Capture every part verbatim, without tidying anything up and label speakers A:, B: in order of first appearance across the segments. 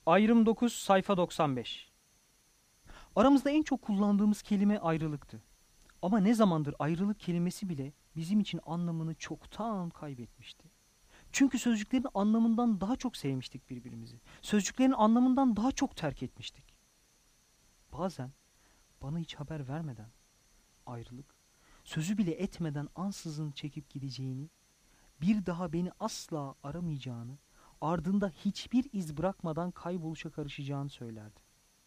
A: Ayrım dokuz, sayfa doksan beş. Aramızda en çok kullandığımız kelime ayrılıktı. Ama ne zamandır ayrılık kelimesi bile bizim için anlamını çoktan kaybetmişti. Çünkü sözcüklerin anlamından daha çok sevmiştik birbirimizi. Sözcüklerin anlamından daha çok terk etmiştik. Bazen bana hiç haber vermeden ayrılık, sözü bile etmeden ansızın çekip gideceğini, bir daha beni asla aramayacağını, ardında hiçbir iz bırakmadan kayboluşa karışacağını söylerdi.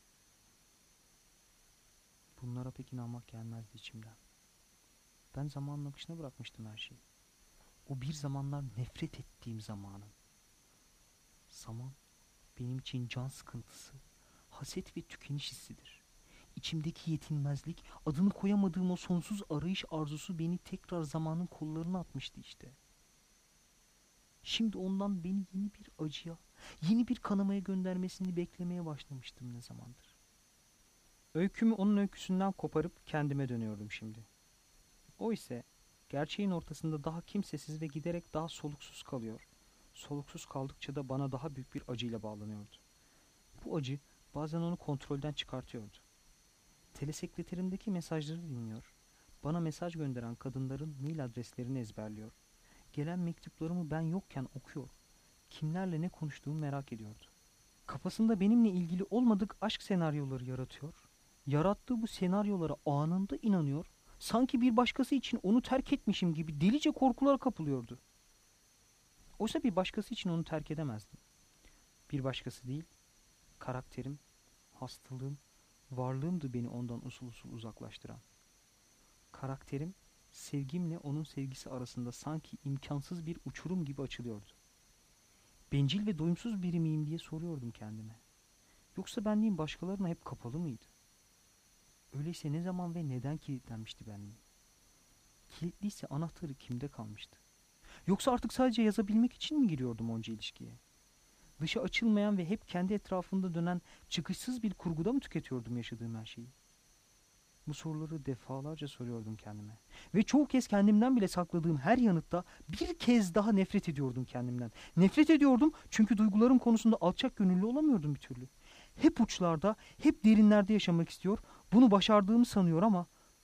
A: Bunlara pek inanmak gelmezdi içimden. Ben zamanın akışına bırakmıştım her şeyi. O bir zamanlar nefret ettiğim zamanın. Zaman benim için can sıkıntısı, haset ve tükeniş hissidir. İçimdeki yetinmezlik, adını koyamadığım o sonsuz arayış arzusu beni tekrar zamanın kollarına atmıştı işte. Şimdi ondan beni yeni bir acıya, yeni bir kanamaya göndermesini beklemeye başlamıştım ne zamandır. Öykümü onun öyküsünden koparıp kendime dönüyordum şimdi. O ise gerçeğin ortasında daha kimsesiz ve giderek daha soluksuz kalıyor. Soluksuz kaldıkça da bana daha büyük bir acıyla bağlanıyordu. Bu acı bazen onu kontrolden çıkartıyordu. Telesekreterimdeki mesajları dinliyor, bana mesaj gönderen kadınların mail adreslerini ezberliyor. Gelen mektuplarımı ben yokken okuyor, kimlerle ne konuştuğumu merak ediyordu. Kafasında benimle ilgili olmadık aşk senaryoları yaratıyor. Yarattığı bu senaryolara anında inanıyor, sanki bir başkası için onu terk etmişim gibi delice korkulara kapılıyordu. Oysa bir başkası için onu terk edemezdim. Bir başkası değil, karakterim, hastalığım, varlığımdı beni ondan usul usul uzaklaştıran. Karakterim, sevgimle onun sevgisi arasında sanki imkansız bir uçurum gibi açılıyordu. Bencil ve doyumsuz biri miyim diye soruyordum kendime. Yoksa benliğim başkalarına hep kapalı mıydı? Öyleyse ne zaman ve neden kilitlenmişti benliğim? Kilitliyse anahtarı kimde kalmıştı? Yoksa artık sadece yazabilmek için mi giriyordum onca ilişkiye? Dışa açılmayan ve hep kendi etrafında dönen çıkışsız bir kurguda mı tüketiyordum yaşadığım her şeyi? Bu soruları defalarca soruyordum kendime. Ve çoğu kez kendimden bile sakladığım her yanıtta bir kez daha nefret ediyordum kendimden. Nefret ediyordum çünkü duygularım konusunda alçak gönüllü olamıyordum bir türlü. Hep uçlarda, hep derinlerde yaşamak istiyor, bunu başardığımı sanıyor ama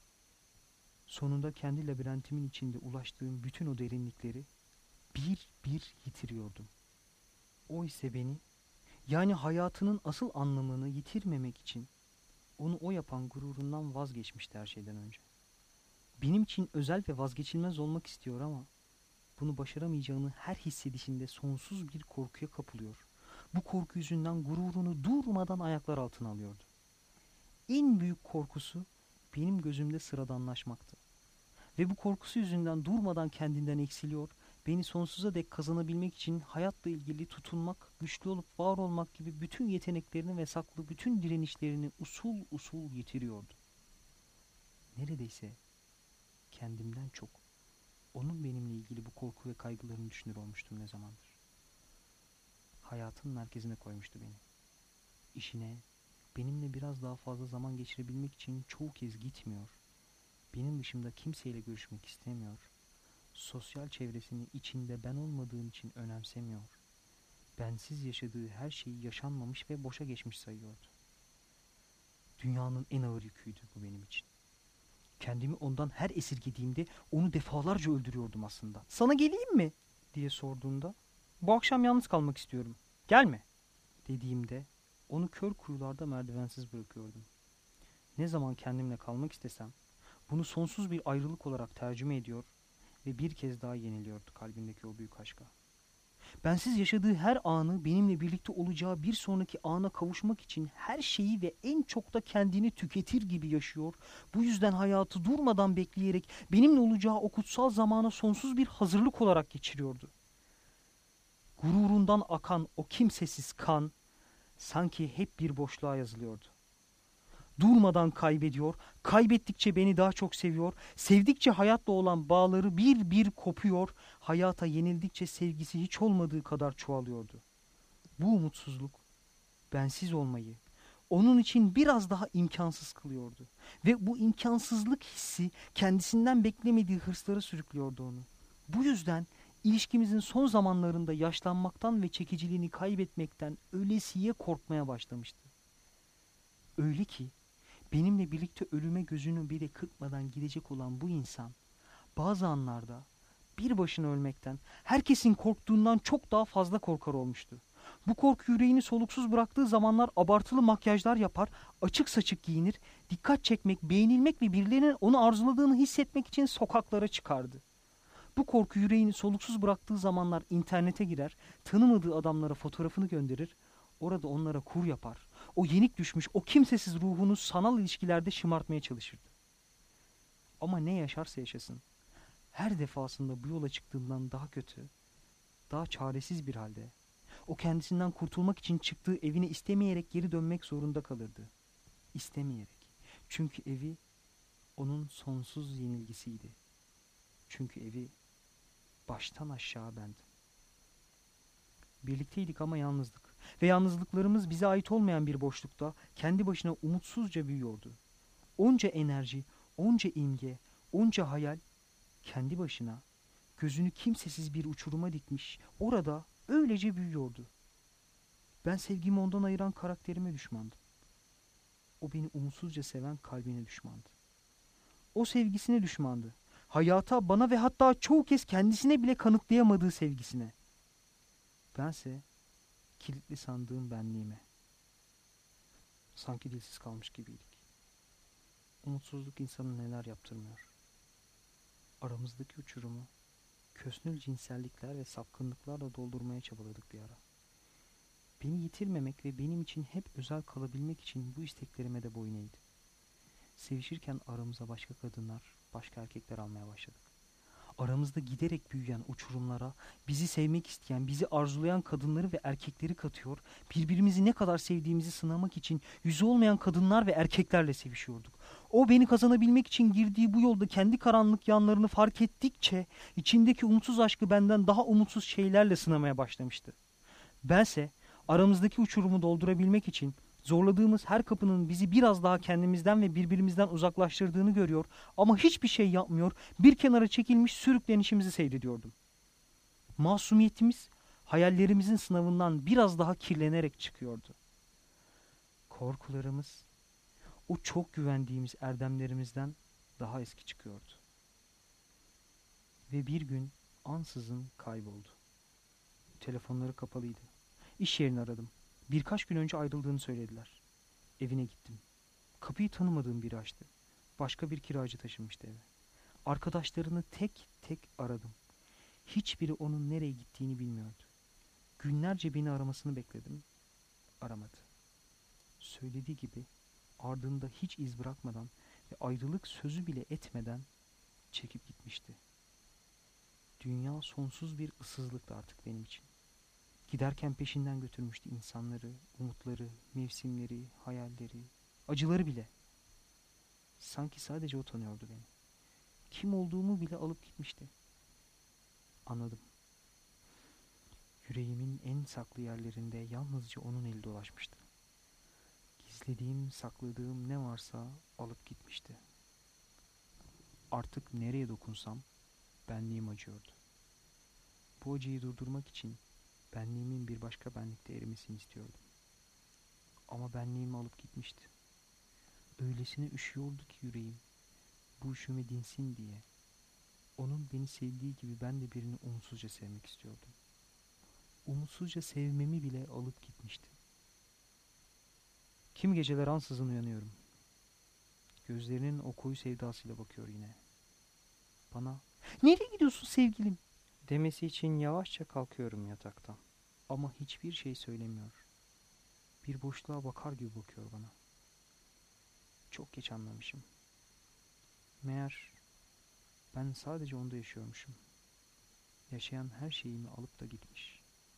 A: sonunda kendi labirentimin içinde ulaştığım bütün o derinlikleri bir bir yitiriyordum. O ise beni, yani hayatının asıl anlamını yitirmemek için onu o yapan gururundan vazgeçmişti her şeyden önce. Benim için özel ve vazgeçilmez olmak istiyor ama bunu başaramayacağını her hissedişinde sonsuz bir korkuya kapılıyor. Bu korku yüzünden gururunu durmadan ayaklar altına alıyordu. En büyük korkusu benim gözümde sıradanlaşmaktı. Ve bu korkusu yüzünden durmadan kendinden eksiliyor, beni sonsuza dek kazanabilmek için hayatla ilgili tutunmak, güçlü olup var olmak gibi bütün yeteneklerini ve saklı bütün direnişlerini usul usul yitiriyordu. Neredeyse kendimden çok onun benimle ilgili bu korku ve kaygılarını düşünür olmuştum ne zamandır. Hayatın merkezine koymuştu beni. İşine, benimle biraz daha fazla zaman geçirebilmek için çoğu kez gitmiyor. Benim dışımda kimseyle görüşmek istemiyor. Sosyal çevresini içinde ben olmadığım için önemsemiyor. Bensiz yaşadığı her şeyi yaşanmamış ve boşa geçmiş sayıyordu. Dünyanın en ağır yüküydü bu benim için. Kendimi ondan her esirgediğimde onu defalarca öldürüyordum aslında. "Sana geleyim mi?" diye sorduğunda, "Bu akşam yalnız kalmak istiyorum. Gelme." dediğimde onu kör kuyularda merdivensiz bırakıyordum. Ne zaman kendimle kalmak istesem bunu sonsuz bir ayrılık olarak tercüme ediyor ve bir kez daha yeniliyordu kalbindeki o büyük aşka. Bensiz yaşadığı her anı benimle birlikte olacağı bir sonraki ana kavuşmak için her şeyi ve en çok da kendini tüketir gibi yaşıyor. Bu yüzden hayatı durmadan bekleyerek benimle olacağı o kutsal zamana sonsuz bir hazırlık olarak geçiriyordu. Gururundan akan o kimsesiz kan sanki hep bir boşluğa yazılıyordu. Durmadan kaybediyor, kaybettikçe beni daha çok seviyor, sevdikçe hayatla olan bağları bir bir kopuyor, hayata yenildikçe sevgisi hiç olmadığı kadar çoğalıyordu. Bu umutsuzluk, bensiz olmayı, onun için biraz daha imkansız kılıyordu. Ve bu imkansızlık hissi kendisinden beklemediği hırslara sürüklüyordu onu. Bu yüzden İlişkimizin son zamanlarında yaşlanmaktan ve çekiciliğini kaybetmekten ölesiye korkmaya başlamıştı. Öyle ki benimle birlikte ölüme gözünü bile kırpmadan gidecek olan bu insan bazı anlarda bir başına ölmekten, herkesin korktuğundan çok daha fazla korkar olmuştu. Bu korku yüreğini soluksuz bıraktığı zamanlar abartılı makyajlar yapar, açık saçık giyinir, dikkat çekmek, beğenilmek ve birilerinin onu arzuladığını hissetmek için sokaklara çıkardı. Bu korku yüreğini soluksuz bıraktığı zamanlar internete girer, tanımadığı adamlara fotoğrafını gönderir, orada onlara kur yapar. O yenik düşmüş, o kimsesiz ruhunu sanal ilişkilerde şımartmaya çalışırdı. Ama ne yaşarsa yaşasın, her defasında bu yola çıktığından daha kötü, daha çaresiz bir halde, o kendisinden kurtulmak için çıktığı evine istemeyerek geri dönmek zorunda kalırdı. İstemeyerek. Çünkü evi onun sonsuz yenilgisiydi. Çünkü evi baştan aşağı bendim. Birlikteydik ama yalnızdık. Ve yalnızlıklarımız bize ait olmayan bir boşlukta kendi başına umutsuzca büyüyordu. Onca enerji, onca imge, onca hayal kendi başına gözünü kimsesiz bir uçuruma dikmiş, orada öylece büyüyordu. Ben sevgimi ondan ayıran karakterime düşmandım. O beni umutsuzca seven kalbine düşmandı. O sevgisine düşmandı. Hayata, bana ve hatta çoğu kez kendisine bile kanıtlayamadığı sevgisine. Bense kilitli sandığım benliğime. Sanki dilsiz kalmış gibiydik. Umutsuzluk insanı neler yaptırmıyor. Aramızdaki uçurumu kösnül cinsellikler ve sapkınlıklarla doldurmaya çabaladık bir ara. Beni yitirmemek ve benim için hep özel kalabilmek için bu isteklerime de boyun eğdim. Sevişirken aramıza başka kadınlar, başka erkekler almaya başladık. Aramızda giderek büyüyen uçurumlara bizi sevmek isteyen, bizi arzulayan kadınları ve erkekleri katıyor, birbirimizi ne kadar sevdiğimizi sınamak için yüzü olmayan kadınlar ve erkeklerle sevişiyorduk. O beni kazanabilmek için girdiği bu yolda kendi karanlık yanlarını fark ettikçe içindeki umutsuz aşkı benden daha umutsuz şeylerle sınamaya başlamıştı. Bense aramızdaki uçurumu doldurabilmek için zorladığımız her kapının bizi biraz daha kendimizden ve birbirimizden uzaklaştırdığını görüyor ama hiçbir şey yapmıyor, bir kenara çekilmiş sürüklenişimizi seyrediyordum. Masumiyetimiz hayallerimizin sınavından biraz daha kirlenerek çıkıyordu. Korkularımız o çok güvendiğimiz erdemlerimizden daha eski çıkıyordu. Ve bir gün ansızın kayboldu. Telefonları kapalıydı. İş yerini aradım. Birkaç gün önce ayrıldığını söylediler. Evine gittim. Kapıyı tanımadığım biri açtı. Başka bir kiracı taşınmıştı eve. Arkadaşlarını tek tek aradım. Hiçbiri onun nereye gittiğini bilmiyordu. Günlerce beni aramasını bekledim. Aramadı. Söylediği gibi ardında hiç iz bırakmadan ve ayrılık sözü bile etmeden çekip gitmişti. Dünya sonsuz bir ıssızlıktı artık benim için. Giderken peşinden götürmüştü insanları, umutları, mevsimleri, hayalleri, acıları bile. Sanki sadece o tanıyordu beni. Kim olduğumu bile alıp gitmişti. Anladım. Yüreğimin en saklı yerlerinde yalnızca onun eli dolaşmıştı. Gizlediğim, sakladığım ne varsa alıp gitmişti. Artık nereye dokunsam benliğim acıyordu. Bu acıyı durdurmak için benliğimin bir başka benlikte erimesini istiyordum. Ama benliğimi alıp gitmişti. Öylesine üşüyordu ki yüreğim, bu üşüme dinsin diye. Onun beni sevdiği gibi ben de birini umutsuzca sevmek istiyordum. Umutsuzca sevmemi bile alıp gitmişti. Kim geceler ansızın uyanıyorum. Gözlerinin o koyu sevdasıyla bakıyor yine. Bana, "Nereye gidiyorsun sevgilim?" demesi için yavaşça kalkıyorum yataktan. Ama hiçbir şey söylemiyor. Bir boşluğa bakar gibi bakıyor bana. Çok geç anlamışım. Meğer ben sadece onda yaşıyormuşum. Yaşayan her şeyimi alıp da gitmiş.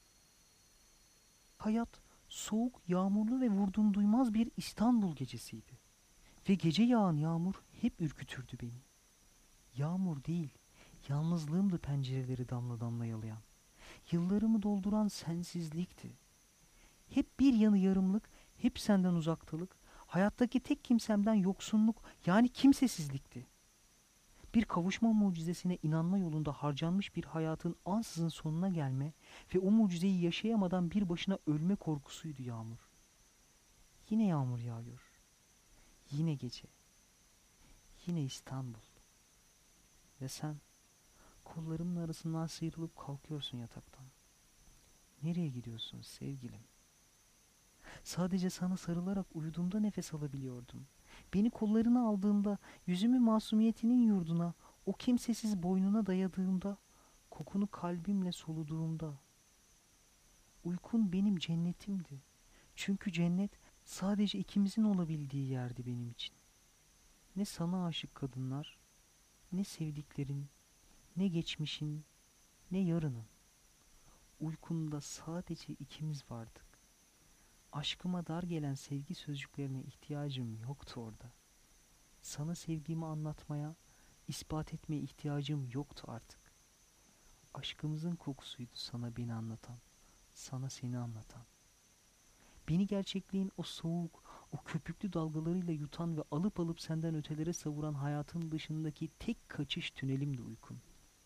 A: Hayat soğuk, yağmurlu ve vurdum duymaz bir İstanbul gecesiydi. Ve gece yağan yağmur hep ürkütürdü beni. Yağmur değil, yalnızlığımdı pencereleri damla damla yalayan. Yıllarımı dolduran sensizlikti. Hep bir yanı yarımlık, hep senden uzaktalık, hayattaki tek kimsemden yoksunluk, yani kimsesizlikti. Bir kavuşma mucizesine inanma yolunda harcanmış bir hayatın ansızın sonuna gelme ve o mucizeyi yaşayamadan bir başına ölme korkusuydu Yağmur. Yine yağmur yağıyor. Yine gece. Yine İstanbul. Ve sen kollarımın arasından sıyrılıp kalkıyorsun yataktan. Nereye gidiyorsun sevgilim? Sadece sana sarılarak uyuduğumda nefes alabiliyordum. Beni kollarına aldığında, yüzümü masumiyetinin yurduna, o kimsesiz boynuna dayadığımda, kokunu kalbimle soluduğumda. Uykun benim cennetimdi. Çünkü cennet sadece ikimizin olabildiği yerdi benim için. Ne sana aşık kadınlar, ne sevdiklerin, ne geçmişin, ne yarının. Uykunda sadece ikimiz vardık. Aşkıma dar gelen sevgi sözcüklerine ihtiyacım yoktu orada. Sana sevgimi anlatmaya, ispat etmeye ihtiyacım yoktu artık. Aşkımızın kokusuydu sana beni anlatan, sana seni anlatan. Beni gerçekliğin o soğuk, o köpüklü dalgalarıyla yutan ve alıp alıp senden ötelere savuran hayatın dışındaki tek kaçış tünelimdi uykun.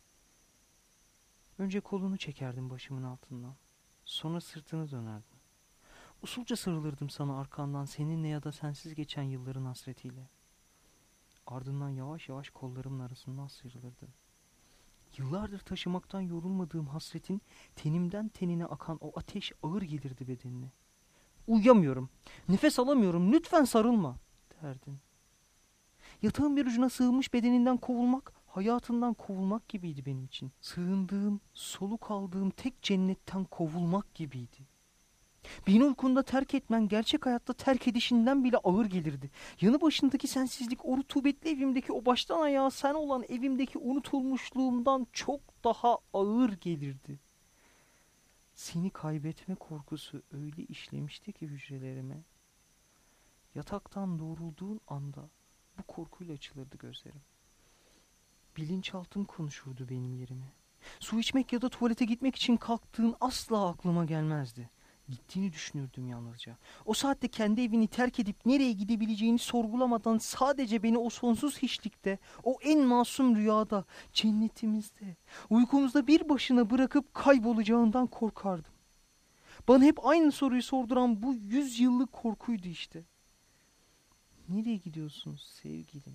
A: Önce kolunu çekerdim başımın altından. Sonra sırtını dönerdin. Usulca sarılırdım sana arkandan seninle ya da sensiz geçen yılların hasretiyle. Ardından yavaş yavaş kollarımın arasından sıyrılırdın. Yıllardır taşımaktan yorulmadığım hasretin tenimden tenine akan o ateş ağır gelirdi bedenine. Uyuyamıyorum, nefes alamıyorum, lütfen sarılma derdin. Yatağın bir ucuna sığınmış bedeninden kovulmak, hayatından kovulmak gibiydi benim için. Sığındığım, soluk aldığım tek cennetten kovulmak gibiydi. Beni uykunda terk etmen gerçek hayatta terk edişinden bile ağır gelirdi. Yanı başındaki sensizlik o rutubetli evimdeki o baştan ayağa sen olan evimdeki unutulmuşluğumdan çok daha ağır gelirdi. Seni kaybetme korkusu öyle işlemişti ki hücrelerime. Yataktan doğrulduğun anda bu korkuyla açılırdı gözlerim. Bilinçaltım konuşurdu benim yerime. Su içmek ya da tuvalete gitmek için kalktığın asla aklıma gelmezdi. Gittiğini düşünürdüm yalnızca. O saatte kendi evini terk edip nereye gidebileceğini sorgulamadan sadece beni o sonsuz hiçlikte, o en masum rüyada, cennetimizde, uykumuzda bir başına bırakıp kaybolacağından korkardım. Bana hep aynı soruyu sorduran bu yüz yıllık korkuydu işte. Nereye gidiyorsun sevgilim?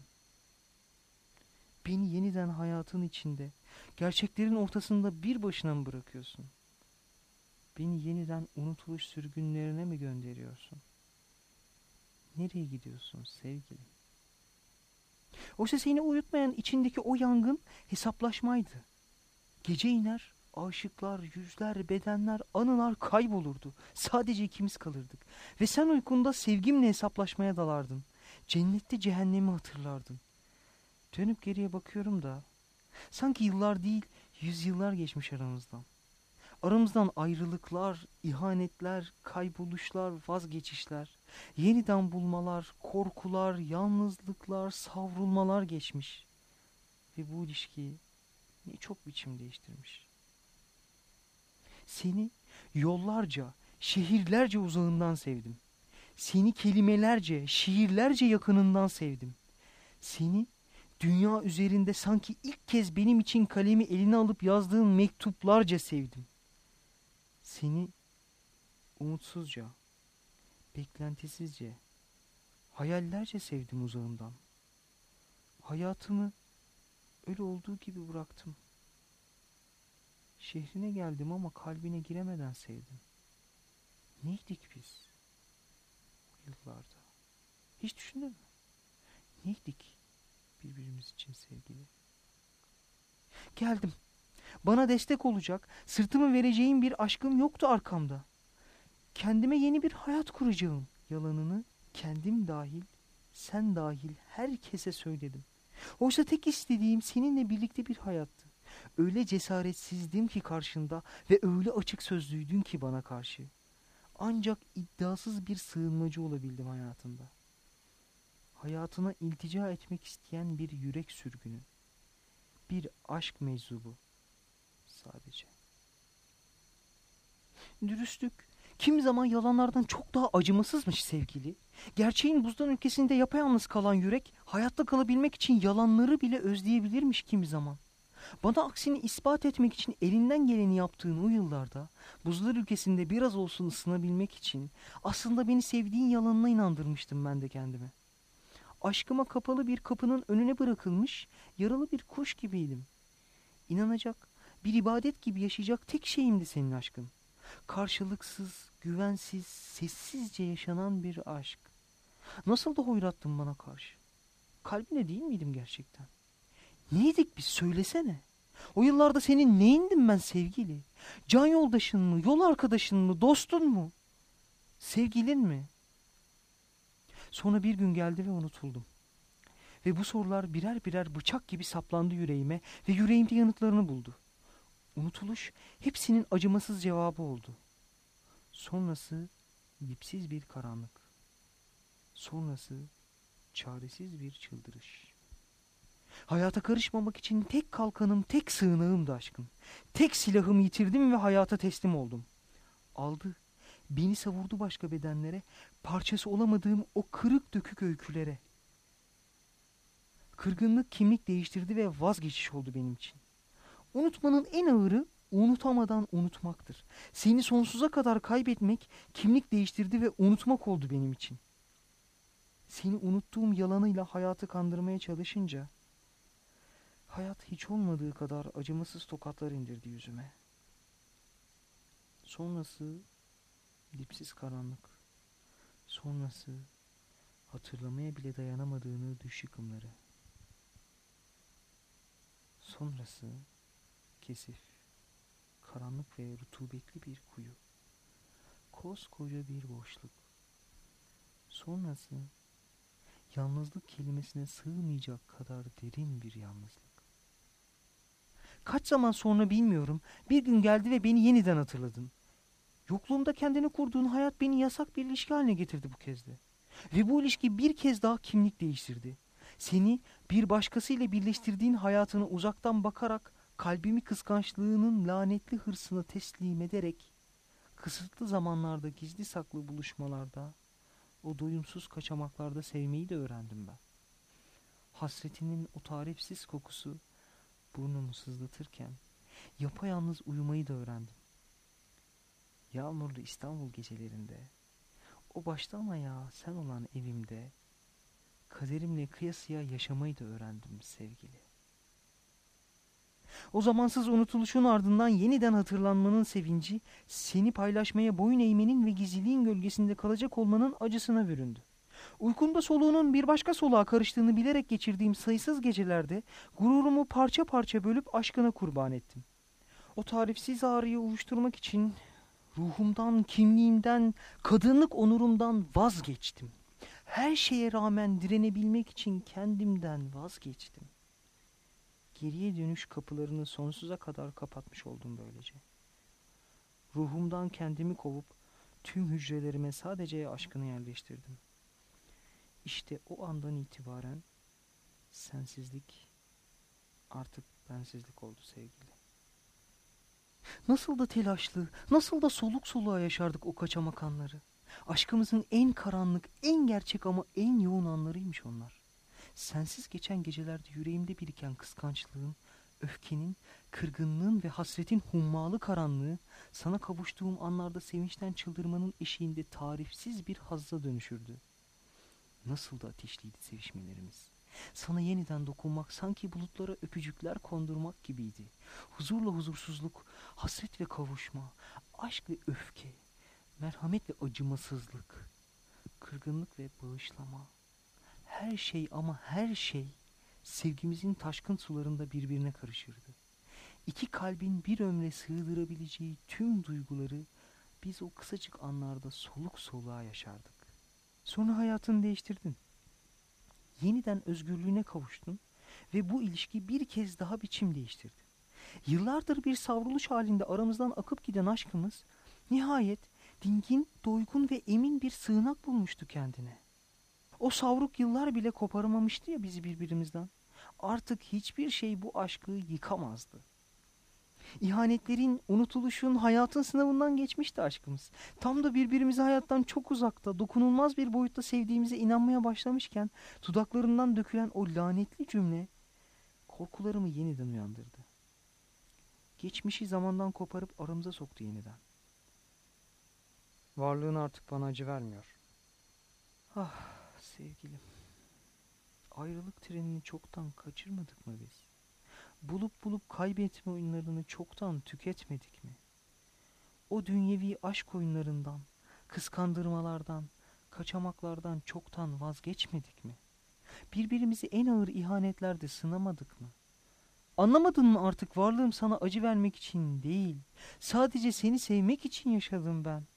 A: Beni yeniden hayatın içinde, gerçeklerin ortasında bir başına mı bırakıyorsun? Beni yeniden unutuluş sürgünlerine mi gönderiyorsun? Nereye gidiyorsun sevgilim? Oysa seni uyutmayan içindeki o yangın hesaplaşmaydı. Gece iner, aşıklar, yüzler, bedenler, anılar kaybolurdu. Sadece ikimiz kalırdık. Ve sen uykunda sevgimle hesaplaşmaya dalardın. Cennette cehennemi hatırlardın. Dönüp geriye bakıyorum da sanki yıllar değil, yüzyıllar geçmiş aramızdan. Aramızdan ayrılıklar, ihanetler, kayboluşlar, vazgeçişler, yeniden bulmalar, korkular, yalnızlıklar, savrulmalar geçmiş. Ve bu ilişkiyi ne çok biçim değiştirmiş. Seni yollarca, şehirlerce uzağından sevdim. Seni kelimelerce, şiirlerce yakınından sevdim. Seni dünya üzerinde sanki ilk kez benim için kalemi eline alıp yazdığın mektuplarca sevdim. Seni umutsuzca, beklentisizce, hayallerce sevdim uzağından. Hayatımı öyle olduğu gibi bıraktım. Şehrine geldim ama kalbine giremeden sevdim. Neydik biz o yıllarda? Hiç düşündün mü? Neydik birbirimiz için sevgili? Geldim. Bana destek olacak, sırtımı vereceğim bir aşkım yoktu arkamda. Kendime yeni bir hayat kuracağım yalanını kendim dahil, sen dahil herkese söyledim. Oysa tek istediğim seninle birlikte bir hayattı. Öyle cesaretsizdim ki karşında ve öyle açık sözlüydün ki bana karşı. Ancak iddiasız bir sığınmacı olabildim hayatında. Hayatına iltica etmek isteyen bir yürek sürgünü. Bir aşk meczubu. Sadece. Dürüstlük, Kimi zaman yalanlardan çok daha acımasızmış sevgili. Gerçeğin buzdan ülkesinde yapayalnız kalan yürek, hayatta kalabilmek için yalanları bile özleyebilirmiş kimi zaman. Bana aksini ispat etmek için elinden geleni yaptığın o yıllarda, buzlar ülkesinde biraz olsun ısınabilmek için aslında beni sevdiğin yalanına inandırmıştım ben de kendime. Aşkıma kapalı bir kapının önüne bırakılmış yaralı bir kuş gibiydim. İnanacak, bir ibadet gibi yaşayacak tek şeyimdi senin aşkın. Karşılıksız, güvensiz, sessizce yaşanan bir aşk. Nasıl da hoyrattın bana karşı. Kalbine değil miydim gerçekten? Neydik biz, söylesene. O yıllarda senin neyindim ben sevgili? Can yoldaşın mı, yol arkadaşın mı, dostun mu? Sevgilin mi? Sonra bir gün geldi ve unutuldum. Ve bu sorular birer birer bıçak gibi saplandı yüreğime ve yüreğimde yanıtlarını buldu. Unutuluş hepsinin acımasız cevabı oldu. Sonrası dipsiz bir karanlık. Sonrası çaresiz bir çıldırış. Hayata karışmamak için tek kalkanım, tek sığınağımdı aşkım. Tek silahımı yitirdim ve hayata teslim oldum. Aldı, beni savurdu başka bedenlere, parçası olamadığım o kırık dökük öykülere. Kırgınlık kimlik değiştirdi ve vazgeçiş oldu benim için. Unutmanın en ağırı unutamadan unutmaktır. Seni sonsuza kadar kaybetmek kimlik değiştirdi ve unutmak oldu benim için. Seni unuttuğum yalanıyla hayatı kandırmaya çalışınca hayat hiç olmadığı kadar acımasız tokatlar indirdi yüzüme. Sonrası dipsiz karanlık. Sonrası hatırlamaya bile dayanamadığını düş yıkımları. Sonrası kesif, karanlık ve rutubetli bir kuyu. Koskoca bir boşluk. Sonrası yalnızlık kelimesine sığmayacak kadar derin bir yalnızlık. Kaç zaman sonra bilmiyorum, bir gün geldi ve beni yeniden hatırladın. Yokluğumda kendine kurduğun hayat beni yasak bir ilişki haline getirdi bu kez de. Ve bu ilişki bir kez daha kimlik değiştirdi. Seni bir başkasıyla birleştirdiğin hayatını uzaktan bakarak kalbimi kıskançlığının lanetli hırsına teslim ederek kısıtlı zamanlarda gizli saklı buluşmalarda o doyumsuz kaçamaklarda sevmeyi de öğrendim ben. Hasretinin o tarifsiz kokusu burnumu sızlatırken yapayalnız uyumayı da öğrendim. Yağmurlu İstanbul gecelerinde, o baştan ayağa sen olan evimde kaderimle kıyasıya yaşamayı da öğrendim sevgili. O zamansız unutuluşun ardından yeniden hatırlanmanın sevinci, seni paylaşmaya boyun eğmenin ve gizliliğin gölgesinde kalacak olmanın acısına büründü. Uykumda soluğunun bir başka soluğa karıştığını bilerek geçirdiğim sayısız gecelerde gururumu parça parça bölüp aşkına kurban ettim. O tarifsiz ağrıyı uyuşturmak için ruhumdan, kimliğimden, kadınlık onurumdan vazgeçtim. Her şeye rağmen direnebilmek için kendimden vazgeçtim. Geriye dönüş kapılarını sonsuza kadar kapatmış oldum böylece. Ruhumdan kendimi kovup tüm hücrelerime sadece aşkını yerleştirdim. İşte o andan itibaren sensizlik artık bensizlik oldu sevgili. Nasıl da telaşlı, nasıl da soluk soluğa yaşardık o kaçamak anları. Aşkımızın en karanlık, en gerçek ama en yoğun anlarıymış onlar. Sensiz geçen gecelerde yüreğimde biriken kıskançlığın, öfkenin, kırgınlığın ve hasretin hummalı karanlığı, sana kavuştuğum anlarda sevinçten çıldırmanın eşiğinde tarifsiz bir hazza dönüşürdü. Nasıl da ateşliydi sevişmelerimiz. Sana yeniden dokunmak sanki bulutlara öpücükler kondurmak gibiydi. Huzurla huzursuzluk, hasret ve kavuşma, aşk ve öfke, merhamet ve acımasızlık, kırgınlık ve bağışlama. Her şey ama her şey sevgimizin taşkın sularında birbirine karışırdı. İki kalbin bir ömre sığdırabileceği tüm duyguları biz o kısacık anlarda soluk soluğa yaşardık. Sonra hayatını değiştirdin. Yeniden özgürlüğüne kavuştun ve bu ilişki bir kez daha biçim değiştirdi. Yıllardır bir savruluş halinde aramızdan akıp giden aşkımız nihayet dingin, doygun ve emin bir sığınak bulmuştu kendine. O savruk yıllar bile koparamamıştı ya bizi birbirimizden. Artık hiçbir şey bu aşkı yıkamazdı. İhanetlerin, unutuluşun, hayatın sınavından geçmişti aşkımız. Tam da birbirimizi hayattan çok uzakta, dokunulmaz bir boyutta sevdiğimize inanmaya başlamışken dudaklarından dökülen o lanetli cümle korkularımı yeniden uyandırdı. Geçmişi zamandan koparıp aramıza soktu yeniden. Varlığın artık bana acı vermiyor. Ah sevgilim, ayrılık trenini çoktan kaçırmadık mı biz? Bulup bulup kaybetme oyunlarını çoktan tüketmedik mi? O dünyevi aşk oyunlarından, kıskandırmalardan, kaçamaklardan çoktan vazgeçmedik mi? Birbirimizi en ağır ihanetlerde sınamadık mı? Anlamadın mı artık varlığım sana acı vermek için değil, sadece seni sevmek için yaşadım ben.